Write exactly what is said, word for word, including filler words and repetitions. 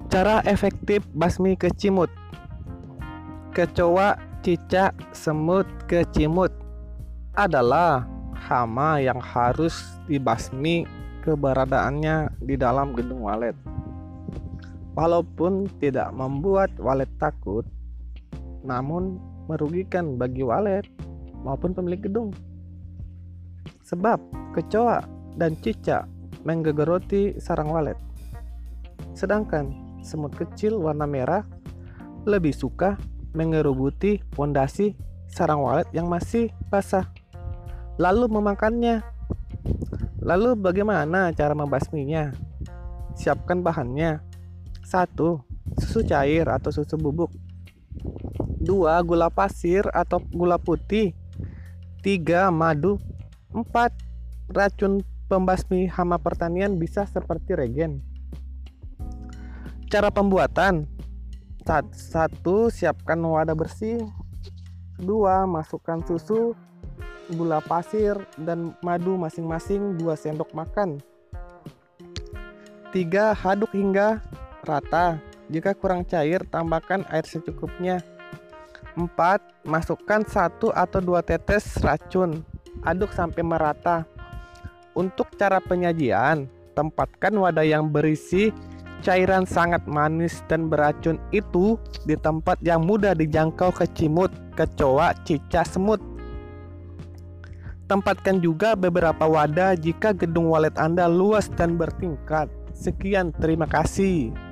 Cara efektif basmi kecimut. Kecoa, cicak, semut, kecimut adalah hama yang harus dibasmi keberadaannya di dalam gedung walet. Walaupun tidak membuat walet takut, namun merugikan bagi walet maupun pemilik gedung. Sebab kecoa dan cicak menggegeroti sarang walet. Sedangkan semut kecil warna merah lebih suka mengerubuti pondasi sarang walet yang masih basah, lalu memakannya. Lalu bagaimana cara membasminya? Siapkan bahannya. Satu, susu cair atau susu bubuk. Dua, gula pasir atau gula putih. Tiga, madu. Empat, racun pembasmi hama pertanian bisa seperti regen. Cara pembuatan. Satu, siapkan wadah bersih. Dua, masukkan susu, gula pasir, dan madu masing-masing dua sendok makan. Tiga, aduk hingga rata. Jika kurang cair, tambahkan air secukupnya. Empat, masukkan satu atau dua tetes racun. Aduk sampai merata. Untuk cara penyajian, tempatkan wadah yang berisi cairan sangat manis dan beracun itu di tempat yang mudah dijangkau kecimut, kecoa, cicak, semut. Tempatkan juga beberapa wadah jika gedung walet Anda luas dan bertingkat. Sekian, terima kasih.